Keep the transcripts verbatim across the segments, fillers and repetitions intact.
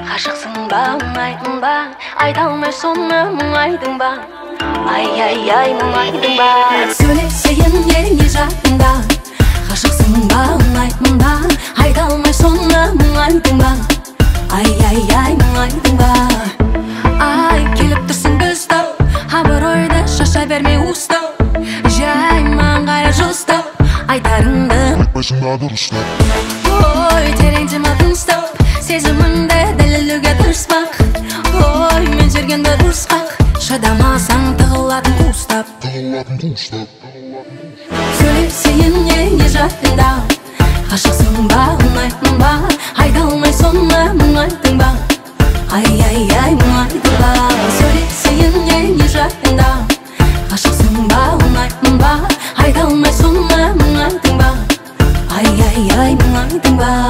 Ғашықсың ба, мұңайдың ба, айта алмай соны мұңайдың ба? Ай-ай-ай, мұңайдың ба? Сөйлесейін еріңе жатында. Ғашықсың ба, мұңайдың ба, айта алмай соны мұңайдың ба? Ай-ай-ай, мұңайдың ба? Ай, келіп тұрсың күстау, абыр ойды шаша бермей ұстау. Жай маңғара жостау, айтарыңды айтпайсың ба дұрыстап. Ой, тереңде ма тыныстап, сезіміңді дәлелдеуге тырыспақ. Ой, мен жүргенді ұрысқақ, шыдамасаң тығылатын қуыстап. Тығылатын қуыстап. Сөйлесейін еріңе жатында. Ғашықсың ба, ұнайтын ба, айта алмай соны мұңайдың ба? Ай-ай-ай, мұңайдың ба? Сөйлесейін еріңе жатында. Ғашықсың ба, ұнайтын ба, айта алмай соны мұңайдың ба? Ай-ай-ай, мұңайдың ба?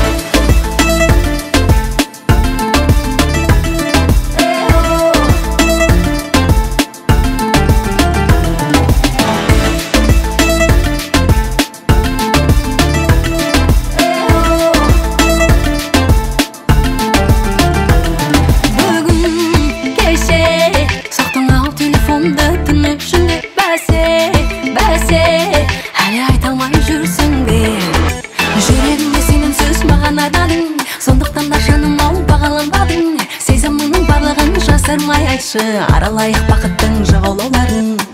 Сондықтан да жаным ау бағаланбадың. Сезіміңнің барлығын жасырмай айтшы, аралайық бақыттың жағалауларын.